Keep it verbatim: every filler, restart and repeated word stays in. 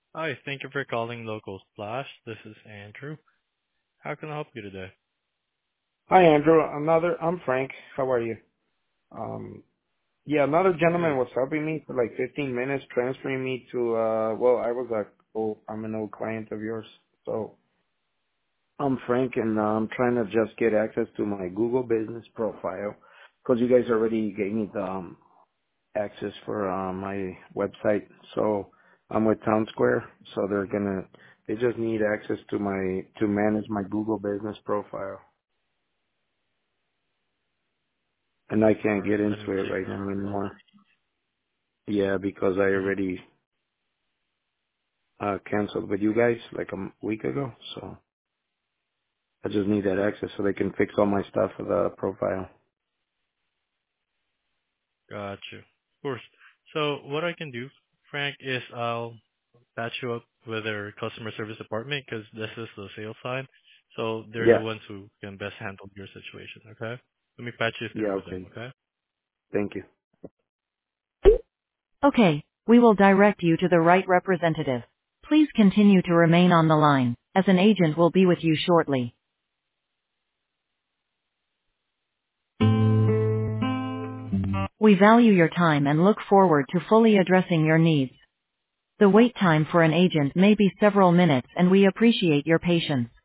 Hi, thank you for calling Local Splash. This is Andrew. How can I help you today? Hi, Andrew. Another, I'm Frank. How are you? Um, yeah, another Good. gentleman was helping me for like fifteen minutes, transferring me to, uh, well, I was a, oh, I'm an old client of yours. So I'm Frank and uh, I'm trying to just get access to my Google business profile because you guys already gave me the um, access for uh, my website. So I'm with Town Square. So they're going to, they just need access to my, to manage my Google business profile. And I All can't right, get let me into it take right a now look. anymore. Yeah, because I Mhm. already uh canceled with you guys like a m- week ago. So I just need that access so they can fix all my stuff for the profile. Got you. Of course. So what I can do, Frank, is I'll patch you up with our customer service department because this is the sales side. So they're the Yeah. ones who can best handle your situation, okay? Let me patch you Yeah. through with them, Okay. okay? Thank you. Okay, we will direct you to the right representative. Please continue to remain on the line, as an agent will be with you shortly. We value your time and look forward to fully addressing your needs. The wait time for an agent may be several minutes and we appreciate your patience.